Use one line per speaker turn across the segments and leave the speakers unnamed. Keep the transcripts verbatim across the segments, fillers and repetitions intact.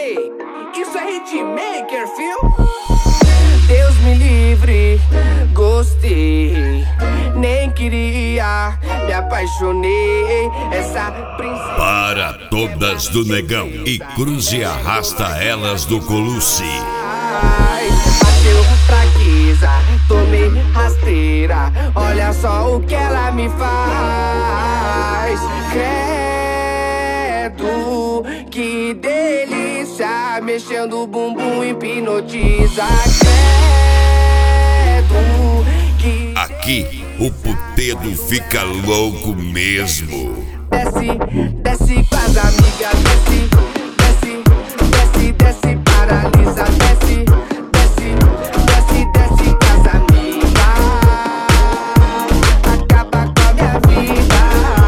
Ei, isso é hitmaker, fio? Deus me livre, gostei. Nem queria, me apaixonei. Essa princesa.
Para todas do Negão e cruze e arrasta elas do Colucci.
Bateu fraqueza, tomei rasteira. Olha só o que ela me faz. Credo, que delícia. Mexendo o bumbum hipnotiza. Credo, que
aqui o putedo fica louco mesmo.
Desce, desce com as amigas, desce, desce, desce, desce, paralisa, desce, desce, desce, desce com as amigas, acaba com a minha vida.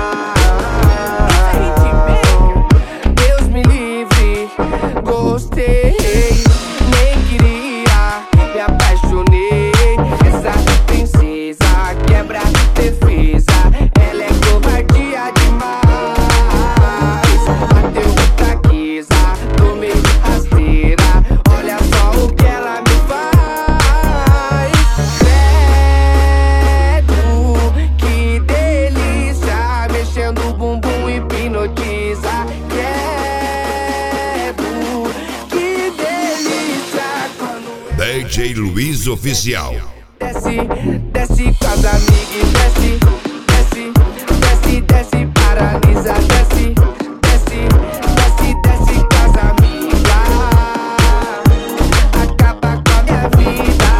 Deus me livre, gostei, nem queria, me apaixonei. Essa princesa quebra defesa, ela é covardia demais.
D J Luiz Oficial.
Desce, desce com as amigas, desce, desce, desce, desce, paralisa, desce, desce, desce, desce com as amigas, acaba com a minha vida.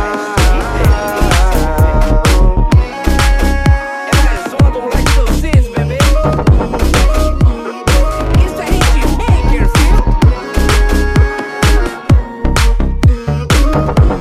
Essa é só do moleque do Cis, bebê. Isso é hitmaker, filho.